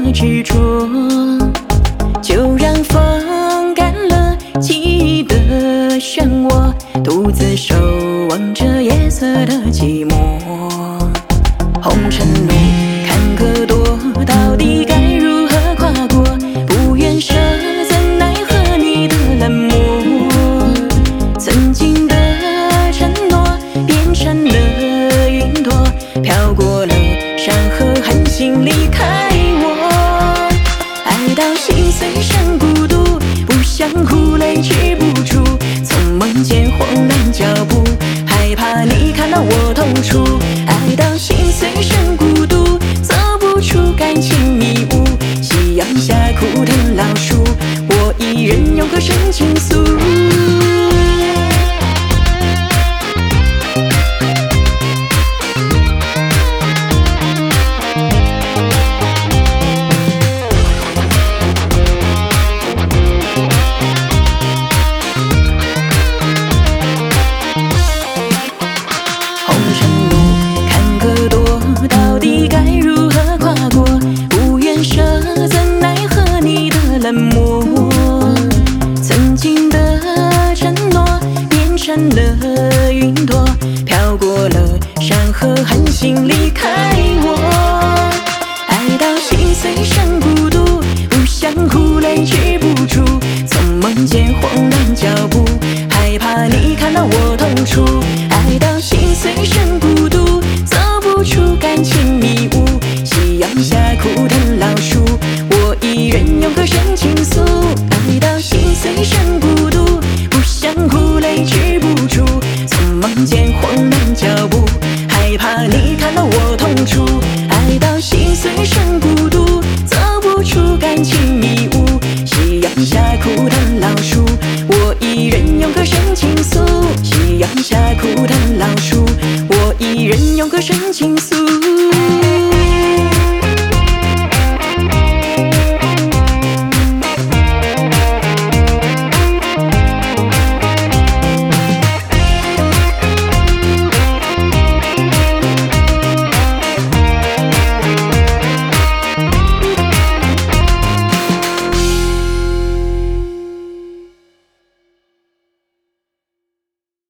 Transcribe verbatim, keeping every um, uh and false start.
执着，就让风干了记忆的漩涡，独自守望着夜色的寂寞。红尘路坎坷多，到底该如何跨过？不愿舍，怎奈何你的冷漠。曾经的承诺变成了云朵，飘过了山河寒心离开我。爱到心碎成孤独，不想哭泪止不住，从梦间慌乱脚步，害怕你看到我痛楚。爱到心碎成孤独，走不出感情迷雾，夕阳下哭的老树，我一人用歌声倾诉。到底该如何跨过？不愿舍，怎奈何你的冷漠。曾经的承诺变成了云朵，飘过了山河寒心离开我。爱到心碎成孤独，不想哭泪止不住，从梦间慌乱脚步，害怕你看到我痛楚。爱到心碎成孤独，走不出感情迷雾，夕阳下哭的老树，我一人用歌声倾诉。爱到心碎成孤独，不想哭泪止不住，从梦间慌乱脚步，害怕你看到我痛楚。爱到心碎成孤独，走不出感情迷雾，夕阳下哭的老树，我一人用歌声倾诉。夕阳下哭的老树，我一人用歌声倾诉。